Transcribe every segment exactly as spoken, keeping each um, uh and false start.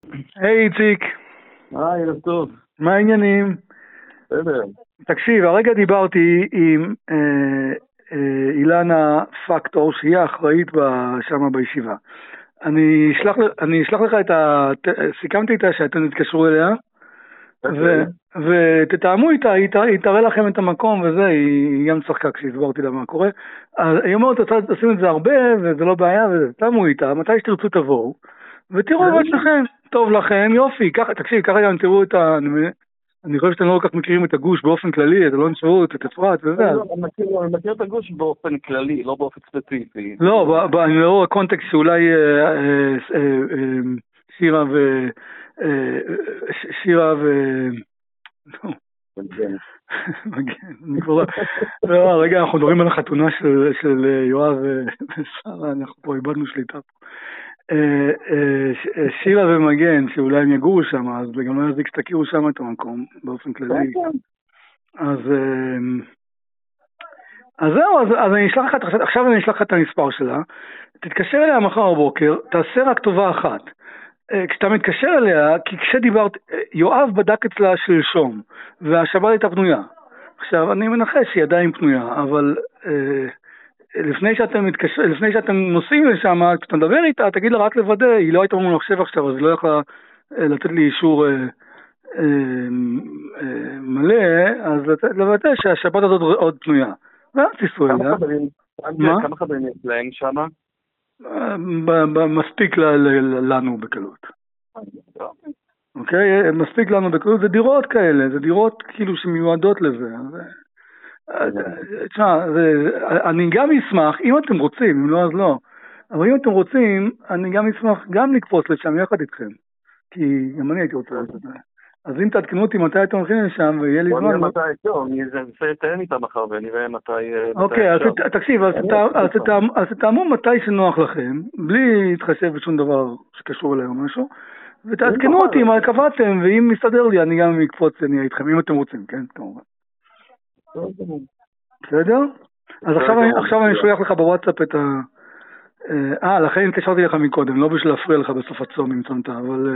היי איציק, היי, ערב טוב. מה העניינים? בסדר. תקשיב, הרגע דיברתי עם אה, אה, אילנה פקטור, שהיא האחראית שם בישיבה. אני אשלח, אני אשלח לך את ה... סיכמתי איתה שאתם תתקשרו אליה, ו, ותתאמו איתה, היא, היא תראה לכם את המקום וזה, היא גם צחקה כשהסברתי לה מה קורה. אז היא אומרת, עושים את זה הרבה וזה לא בעיה, ותתאמו איתה, מתי שתרצו תבואו, ותראו בעצמכם, טוב לכם, יופי, ככה, תקשיב, ככה גם תראו את ה... אני חושב שאתם לא כל כך מכירים את הגוש באופן כללי, את אלון שבות, את אפרת וזה. אני מכיר את הגוש באופן כללי, לא באופן ספציפי. לא, אני לא הקונטקסט שאולי שירה ו... שירה ו... אני כבר לא... רגע, אנחנו מדברים על החתונה של יואב ושרה, אנחנו פה איבדנו שליטה פה. שירה ומגן, שאולי הם יגורו שם, אז גם לא יזיק שתכירו שם את המקום, באופן כללי. אז אז זהו, אז אני אשלח לך, עכשיו אני אשלח לך את המספר שלה, תתקשר אליה מחר בבוקר, תעשה רק טובה אחת. כשאתה מתקשר אליה, כי כשדיברת, יואב בדק אצלה שלשום, והשבת הייתה פנויה. עכשיו, אני מנחש שהיא עדיין פנויה, אבל... לפני שאתם מתקשר, לפני שאתם נוסעים לשם, כשאתה מדבר איתה, תגיד לה רק לוודא, היא לא הייתה מול מחשב עכשיו, אז היא לא יכולה לתת לי אישור אה, אה, אה, מלא, אז לוודא שהשבת הזאת עוד פנויה. ואז תיסעו אליה. כמה חברים יש להם שם? מספיק לנו בקלות. אוקיי? מספיק לנו בקלות, זה דירות כאלה, זה דירות כאילו שמיועדות לזה. תשמע, אני גם אשמח, אם אתם רוצים, אם לא אז לא, אבל אם אתם רוצים, אני גם אשמח גם לקפוץ לשם יחד איתכם, כי גם אני הייתי רוצה לעשות את זה. אז אם תעדכנו אותי מתי אתם הולכים לשם ויהיה לי זמן... בוא נראה מתי, טוב, אני אנסה לתאם איתה מחר ונראה מתי... אוקיי, אז תקשיב, אז תתאמו מתי שנוח לכם, בלי להתחשב בשום דבר שקשור אליי או משהו, ותעדכנו אותי מה קבעתם, ואם מסתדר לי, אני גם אקפוץ, אני אהיה איתכם, אם אתם רוצים, כן, כמובן. בסדר? אז עכשיו אני שולח לך בוואטסאפ את ה... אה, לכן התקשרתי לך מקודם, לא בשביל להפריע לך בסוף הצום אם צמת, אבל...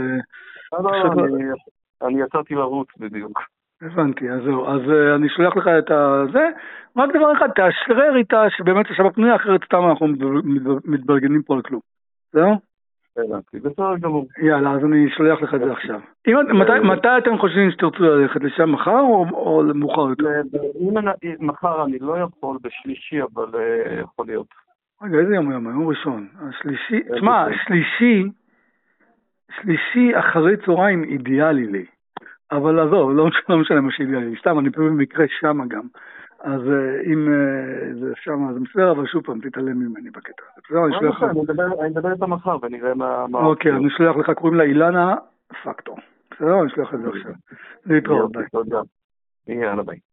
אני יצאתי לרוץ בדיוק. הבנתי, אז זהו, אז אני שולח לך את זה, רק דבר אחד, תאשרר איתה שבאמת השבת פנויה, אחרת סתם אנחנו מתברגנים פה על כלום. זהו? הבנתי, בסדר גמור. יאללה, אז אני שולח לך את זה עכשיו. מתי אתם חושבים שתרצו ללכת לשם, מחר או מאוחר יותר? מחר אני לא יכול בשלישי, אבל יכול להיות. רגע, איזה יום היום? היום ראשון. השלישי, תשמע, שלישי, שלישי אחרי צהריים אידיאלי לי. אבל עזוב, לא משנה מה שאידיאלי לי. סתם, אני פה במקרה שמה גם. אז אם זה שמה, זה מסדר, אבל שוב פעם, תתעלם ממני בקטע. אני מדבר איתה מחר ונראה מה... אוקיי, אני שולח לך, קוראים לה אילנה פקטור. בסדר, אני שולח את זה עכשיו. להתראות, ביי. יאללה, ביי.